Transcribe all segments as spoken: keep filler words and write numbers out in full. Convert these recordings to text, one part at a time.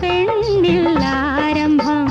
പെണ്ണിൽ ആരംഭം.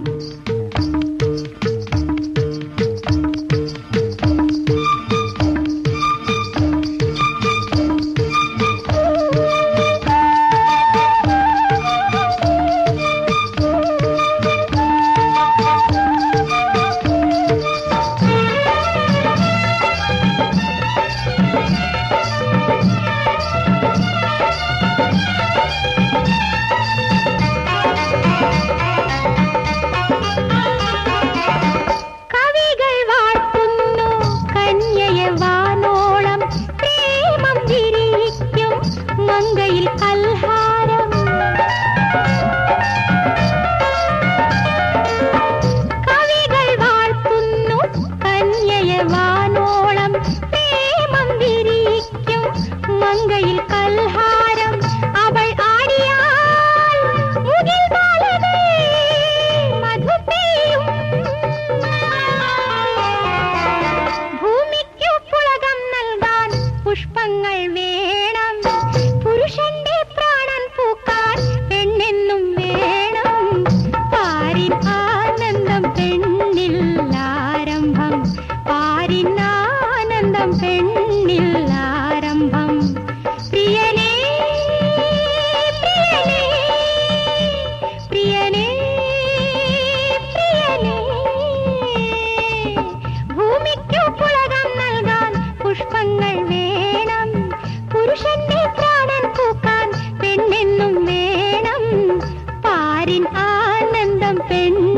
മങ്കയിൽ കൽഹാരം കവികൾ വാഴ്ത്തുന്നു കന്യയെ വാനോളം പ്രേമം വിരിക്കും മങ്കയിൽ കൽഹാരം. അവൾ ആടിയാൽ മുകിൽ മാലമേ മധുപേയും ഭൂമിക്കു പുളകം നൽകാൻ പുഷ്പങ്ങൾ വേണം. പുരുഷന്റെ പ്രാണൻ പൂക്കാൻ പെണ്ണെന്നും വേണം. പാരിൻ ആനന്ദം പെണ്ണിൽ ആരംഭം. പാരിൻ ആനന്ദം പെണ്ണിൽ ആരംഭം. പ്രിയനേ പ്രിയനേ പ്രിയനേ പ്രിയനേ ഭൂമിക്കു പുളകം നൽകാൻ പുഷ്പങ്ങൾ വേണം. പുരുഷന്റെ പ്രാണൻ പൂക്കാൻ പെണ്ണെന്നും വേണം. പാരിൻ ആനന്ദം പെണ്ണ്